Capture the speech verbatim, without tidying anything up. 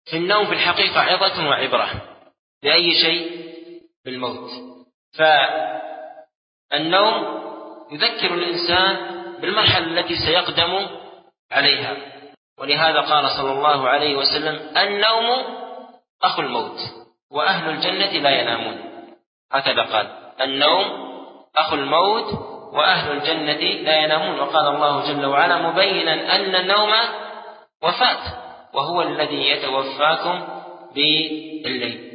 في النوم في الحقيقة عظة وعبرة. بأي شيء؟ بالموت. فالنوم يذكر الإنسان بالمرحلة التي سيقدم عليها، ولهذا قال صلى الله عليه وسلم: النوم أخو الموت وأهل الجنة لا ينامون. هكذا قال: النوم أخو الموت وأهل الجنة لا ينامون. وقال الله جل وعلا مبينا أن النوم وفاة، وهو الذي يتوفاكم بالليل.